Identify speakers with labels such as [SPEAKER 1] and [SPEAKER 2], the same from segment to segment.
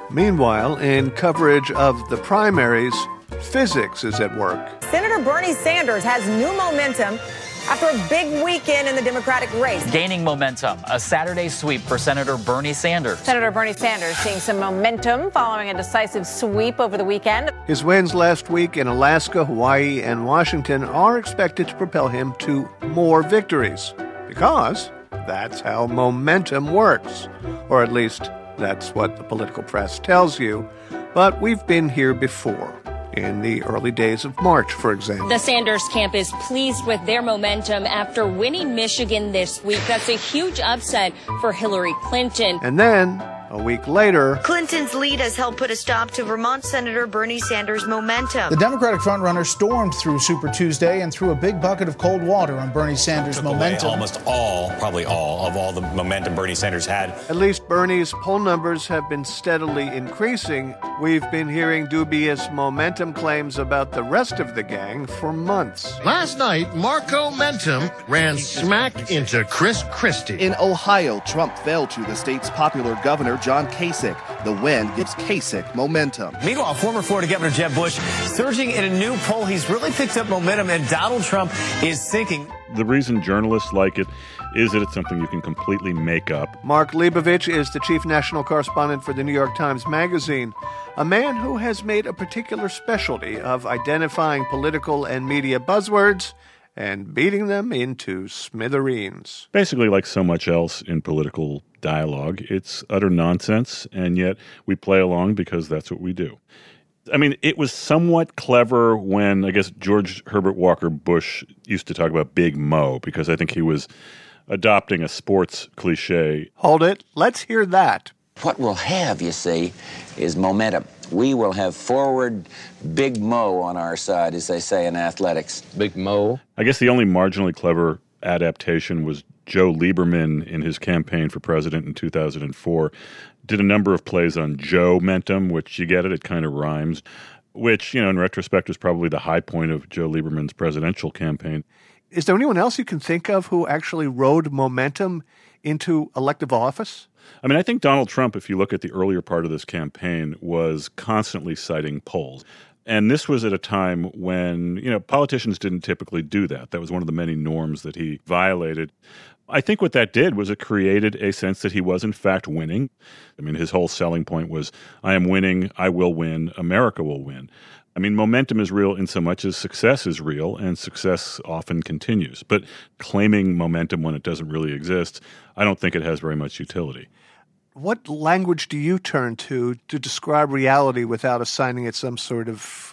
[SPEAKER 1] Meanwhile, in coverage of the primaries, physics is at work.
[SPEAKER 2] Senator Bernie Sanders has new momentum after a big weekend in the Democratic race.
[SPEAKER 3] Gaining momentum, a Saturday sweep for Senator Bernie Sanders.
[SPEAKER 2] Senator Bernie Sanders seeing some momentum following a decisive sweep over the weekend.
[SPEAKER 1] His wins last week in Alaska, Hawaii, and Washington are expected to propel him to more victories, because that's how momentum works, or at least that's what the political press tells you. But we've been here before, in the early days of March, for example.
[SPEAKER 4] The Sanders camp is pleased with their momentum after winning Michigan this week. That's a huge upset for Hillary Clinton.
[SPEAKER 1] And then, a week later,
[SPEAKER 5] Clinton's lead has helped put a stop to Vermont Senator Bernie Sanders' momentum.
[SPEAKER 6] The Democratic frontrunner stormed through Super Tuesday and threw a big bucket of cold water on Bernie Sanders' momentum.
[SPEAKER 7] Probably all of the momentum Bernie Sanders had.
[SPEAKER 1] At least Bernie's poll numbers have been steadily increasing. We've been hearing dubious momentum claims about the rest of the gang for months.
[SPEAKER 8] Last night, Marco Mentum ran smack into Chris Christie.
[SPEAKER 9] In Ohio, Trump fell to the state's popular governor, John Kasich. The win gives Kasich momentum.
[SPEAKER 10] Meanwhile, former Florida Governor Jeb Bush surging in a new poll. He's really picked up momentum, and Donald Trump is sinking.
[SPEAKER 11] The reason journalists like it is that it's something you can completely make up.
[SPEAKER 1] Mark Leibovich is the chief national correspondent for the New York Times Magazine, a man who has made a particular specialty of identifying political and media buzzwords and beating them into smithereens.
[SPEAKER 11] Basically, like so much else in political dialogue, it's utter nonsense, and yet we play along because that's what we do. I mean, it was somewhat clever when, I guess, George Herbert Walker Bush used to talk about Big Mo, because I think he was adopting a sports cliche.
[SPEAKER 1] Hold it. Let's hear that.
[SPEAKER 12] What we'll have, you see, is momentum. We will have forward Big Mo on our side, as they say in athletics.
[SPEAKER 13] Big Mo.
[SPEAKER 11] I guess the only marginally clever adaptation was Joe Lieberman in his campaign for president in 2004. Did a number of plays on Joe Mentum, which you get it kind of rhymes, which, you know, in retrospect was probably the high point of Joe Lieberman's presidential campaign.
[SPEAKER 1] Is there anyone else you can think of who actually rode momentum into elective office?
[SPEAKER 11] I mean, I think Donald Trump, if you look at the earlier part of this campaign, was constantly citing polls. And this was at a time when, you know, politicians didn't typically do that. That was one of the many norms that he violated. I think what that did was it created a sense that he was, in fact, winning. I mean, his whole selling point was, I am winning, I will win, America will win. I mean, momentum is real in so much as success is real, and success often continues. But claiming momentum when it doesn't really exist, I don't think it has very much utility.
[SPEAKER 1] What language do you turn to describe reality without assigning it some sort of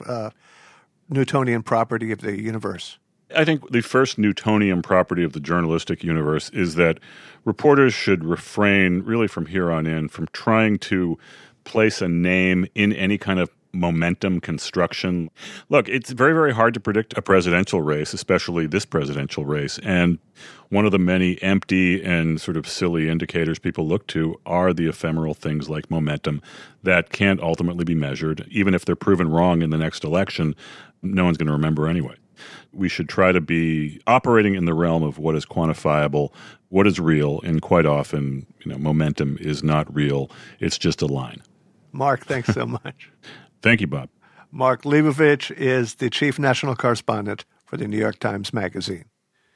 [SPEAKER 1] Newtonian property of the universe?
[SPEAKER 11] I think the first Newtonian property of the journalistic universe is that reporters should refrain, really from here on in, from trying to place a name in any kind of momentum construction. Look, it's very, very hard to predict a presidential race, especially this presidential race. And one of the many empty and sort of silly indicators people look to are the ephemeral things like momentum that can't ultimately be measured. Even if they're proven wrong in the next election, no one's going to remember anyway. We should try to be operating in the realm of what is quantifiable, what is real, and quite often, you know, momentum is not real. It's just a line.
[SPEAKER 1] Mark, thanks so much.
[SPEAKER 11] Thank you, Bob.
[SPEAKER 1] Mark Leibovich is the chief national correspondent for the New York Times Magazine.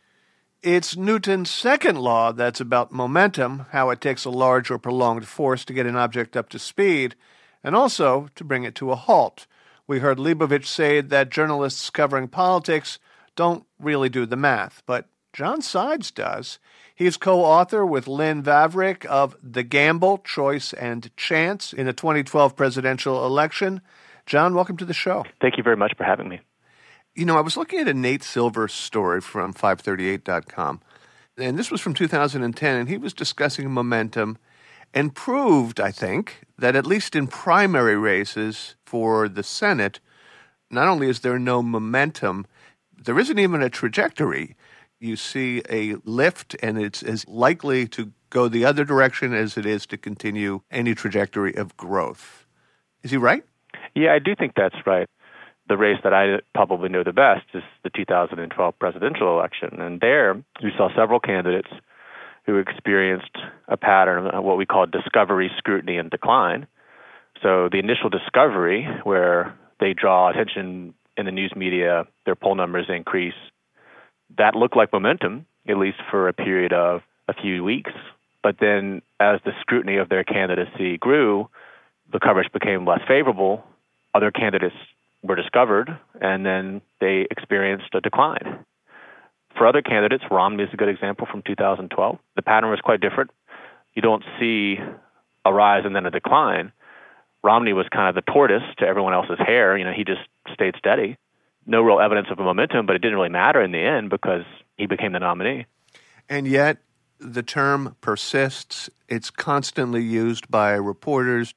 [SPEAKER 1] It's Newton's second law that's about momentum, how it takes a large or prolonged force to get an object up to speed, and also to bring it to a halt. We heard Leibovich say that journalists covering politics don't really do the math, but John Sides does. He's co-author with Lynn Vavreck of The Gamble, Choice, and Chance in the 2012 presidential election. John, welcome to the show.
[SPEAKER 14] Thank you very much for having me.
[SPEAKER 1] You know, I was looking at a Nate Silver story from 538.com, and this was from 2010, and he was discussing momentum and proved, I think, that at least in primary races for the Senate, not only is there no momentum, there isn't even a trajectory. You see a lift, and it's as likely to go the other direction as it is to continue any trajectory of growth. Is he right?
[SPEAKER 14] Yeah, I do think that's right. The race that I probably know the best is the 2012 presidential election. And there, we saw several candidates who experienced a pattern of what we call discovery, scrutiny, and decline. So the initial discovery, where they draw attention in the news media, their poll numbers increase, that looked like momentum, at least for a period of a few weeks. But then as the scrutiny of their candidacy grew, the coverage became less favorable. Other candidates were discovered, and then they experienced a decline. For other candidates, Romney is a good example from 2012. The pattern was quite different. You don't see a rise and then a decline. Romney was kind of the tortoise to everyone else's hare. He just stayed steady. No real evidence of a momentum, but it didn't really matter in the end because he became the nominee.
[SPEAKER 1] And yet, the term persists. It's constantly used by reporters,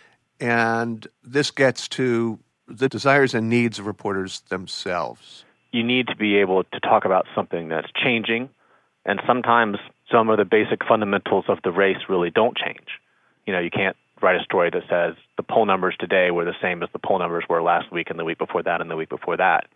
[SPEAKER 1] and this gets to the desires and needs of reporters themselves.
[SPEAKER 14] You need to be able to talk about something that's changing, and sometimes some of the basic fundamentals of the race really don't change. You can't write a story that says the poll numbers today were the same as the poll numbers were last week and the week before that and the week before that.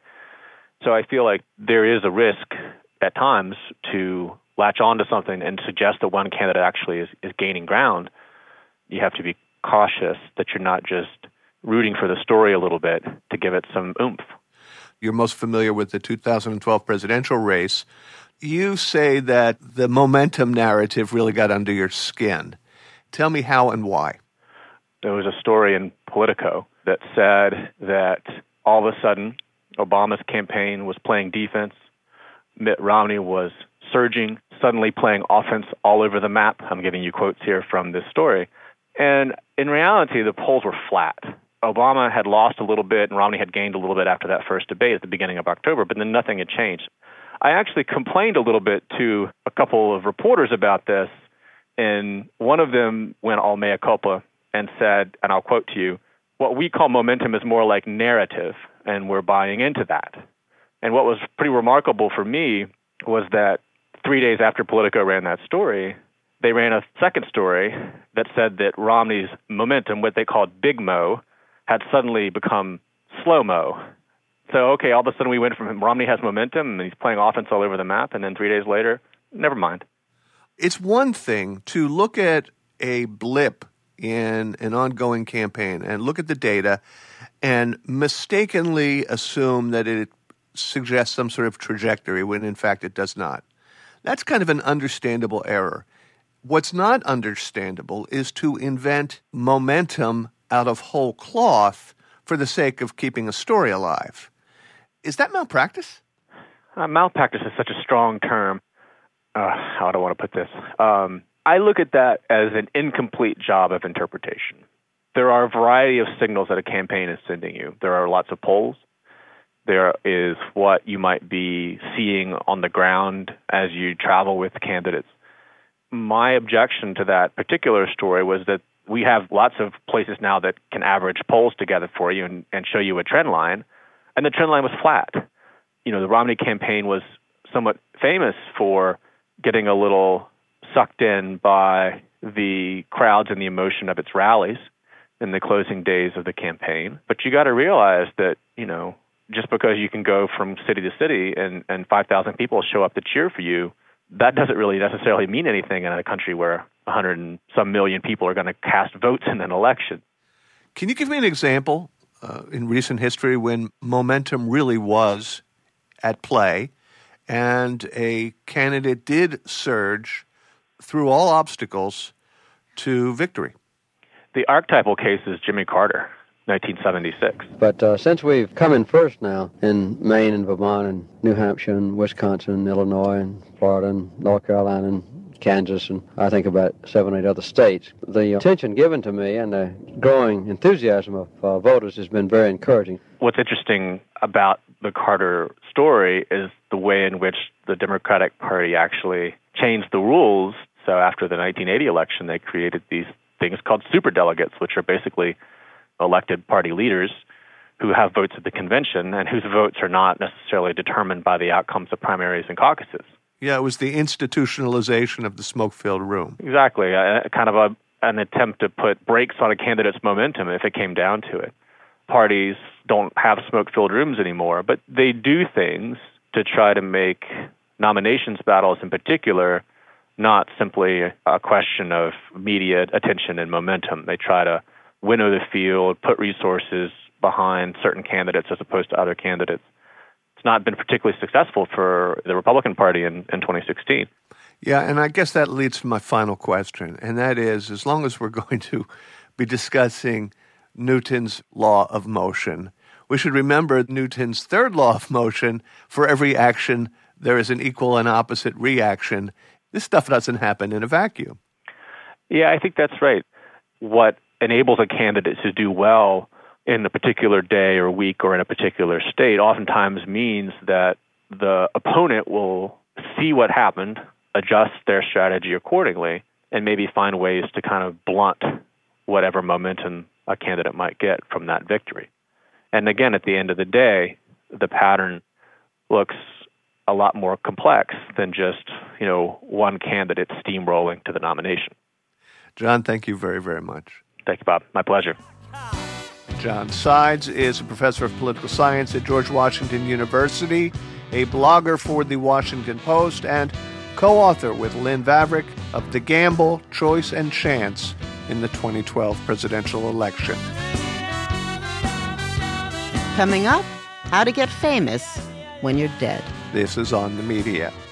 [SPEAKER 14] So I feel like there is a risk at times to latch on to something and suggest that one candidate actually is gaining ground. You have to be cautious that you're not just rooting for the story a little bit to give it some oomph.
[SPEAKER 1] You're most familiar with the 2012 presidential race. You say that the momentum narrative really got under your skin. Tell me how and why.
[SPEAKER 14] There was a story in Politico that said that all of a sudden Obama's campaign was playing defense. Mitt Romney was surging, suddenly playing offense all over the map. I'm giving you quotes here from this story. And in reality, the polls were flat. Obama had lost a little bit and Romney had gained a little bit after that first debate at the beginning of October, but then nothing had changed. I actually complained a little bit to a couple of reporters about this, and one of them went all mea culpa and said, and I'll quote to you, "What we call momentum is more like narrative, and we're buying into that." And what was pretty remarkable for me was that 3 days after Politico ran that story, they ran a second story that said that Romney's momentum, what they called Big Mo, had suddenly become Slow Mo. So, okay, all of a sudden we went from Romney has momentum and he's playing offense all over the map, and then 3 days later, never mind.
[SPEAKER 1] It's one thing to look at a blip in an ongoing campaign and look at the data and mistakenly assume that it suggests some sort of trajectory when in fact it does not. That's kind of an understandable error. What's not understandable is to invent momentum out of whole cloth for the sake of keeping a story alive. Is that malpractice?
[SPEAKER 14] Malpractice is such a strong term. How do I want to put this? I look at that as an incomplete job of interpretation. There are a variety of signals that a campaign is sending you. There are lots of polls. There is what you might be seeing on the ground as you travel with candidates. My objection to that particular story was that we have lots of places now that can average polls together for you and show you a trend line, and the trend line was flat. The Romney campaign was somewhat famous for getting a little sucked in by the crowds and the emotion of its rallies in the closing days of the campaign. But you got to realize that, just because you can go from city to city and 5,000 people show up to cheer for you, that doesn't really necessarily mean anything in a country where 100 and some million people are going to cast votes in an election.
[SPEAKER 1] Can you give me an example in recent history when momentum really was at play and a candidate did surge through all obstacles to victory?
[SPEAKER 14] The archetypal case is Jimmy Carter, 1976.
[SPEAKER 13] But since we've come in first now in Maine and Vermont and New Hampshire and Wisconsin, Illinois and Florida and North Carolina and Kansas and I think about 7 or 8 other states, the attention given to me and the growing enthusiasm of voters has been very encouraging.
[SPEAKER 14] What's interesting about the Carter story is the way in which the Democratic Party actually changed the rules. So after the 1980 election, they created these things called superdelegates, which are basically elected party leaders who have votes at the convention and whose votes are not necessarily determined by the outcomes of primaries and caucuses.
[SPEAKER 1] Yeah, it was the institutionalization of the smoke-filled room.
[SPEAKER 14] Exactly, kind of an attempt to put brakes on a candidate's momentum if it came down to it. Parties don't have smoke-filled rooms anymore, but they do things to try to make nominations battles in particular not simply a question of media attention and momentum. They try to winnow the field, put resources behind certain candidates as opposed to other candidates. It's not been particularly successful for the Republican Party in 2016.
[SPEAKER 1] Yeah, and I guess that leads to my final question, and that is, as long as we're going to be discussing Newton's law of motion, we should remember Newton's third law of motion: for every action, there is an equal and opposite reaction. This stuff doesn't happen in a vacuum.
[SPEAKER 14] Yeah, I think that's right. What enables a candidate to do well in a particular day or week or in a particular state oftentimes means that the opponent will see what happened, adjust their strategy accordingly, and maybe find ways to kind of blunt whatever momentum a candidate might get from that victory. And again, at the end of the day, the pattern looks a lot more complex than just, one candidate steamrolling to the nomination.
[SPEAKER 1] John, thank you very, very much.
[SPEAKER 14] Thank you, Bob. My pleasure.
[SPEAKER 1] John Sides is a professor of political science at George Washington University, a blogger for The Washington Post, and co-author with Lynn Vavreck of The Gamble, Choice, and Chance in the 2012 presidential election.
[SPEAKER 15] Coming up, how to get famous when you're dead.
[SPEAKER 1] This is On the Media.